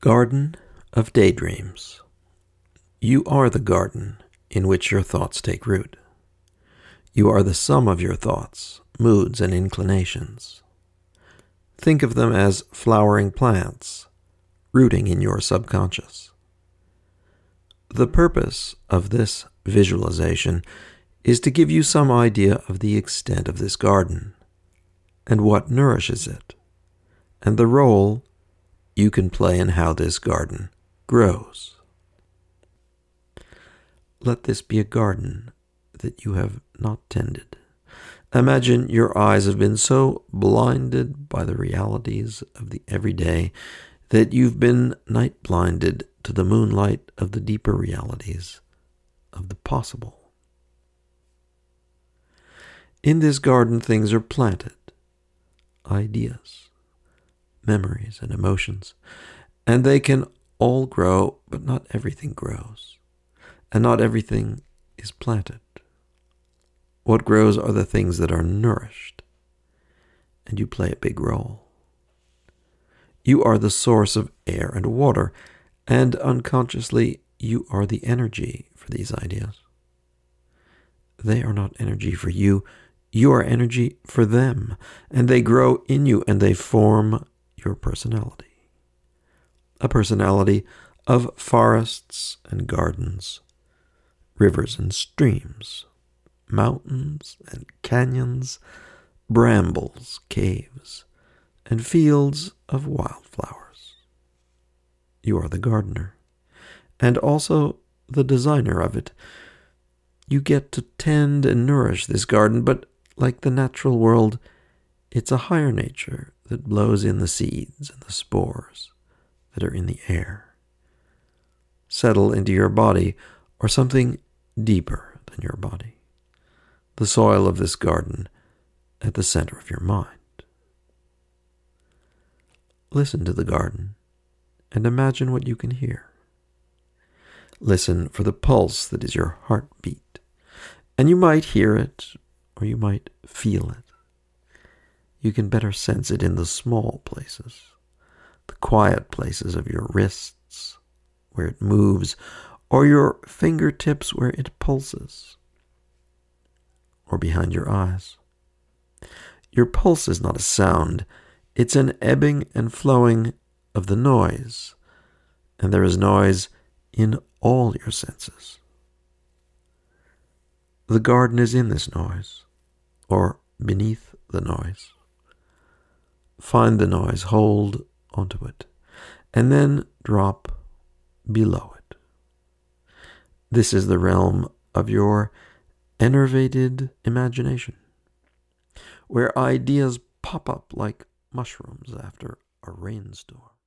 Garden of Daydreams. You are the garden in which your thoughts take root. You are the sum of your thoughts, moods, and inclinations. Think of them as flowering plants, rooting in your subconscious. The purpose of this visualization is to give you some idea of the extent of this garden, and what nourishes it, and the role you can play in how this garden grows. Let this be a garden that you have not tended. Imagine your eyes have been so blinded by the realities of the everyday that you've been night blinded to the moonlight of the deeper realities of the possible. In this garden, things are planted, ideas, memories, and emotions, and they can all grow, but not everything grows, and not everything is planted. What grows are the things that are nourished, and you play a big role. You are the source of air and water, and unconsciously you are the energy for these ideas. They are not energy for you, you are energy for them, and they grow in you and they form your personality. A personality of forests and gardens, rivers and streams, mountains and canyons, brambles, caves, and fields of wildflowers. You are the gardener, and also the designer of it. You get to tend and nourish this garden, but like the natural world, it's a higher nature that blows in the seeds and the spores that are in the air, settle into your body or something deeper than your body, the soil of this garden at the center of your mind. Listen to the garden and imagine what you can hear. Listen for the pulse that is your heartbeat, and you might hear it or you might feel it. You can better sense it in the small places, the quiet places of your wrists where it moves, or your fingertips where it pulses, or behind your eyes. Your pulse is not a sound, it's an ebbing and flowing of the noise, and there is noise in all your senses. The garden is in this noise, or beneath the noise. Find the noise, hold onto it, and then drop below it. This is the realm of your enervated imagination, where ideas pop up like mushrooms after a rainstorm.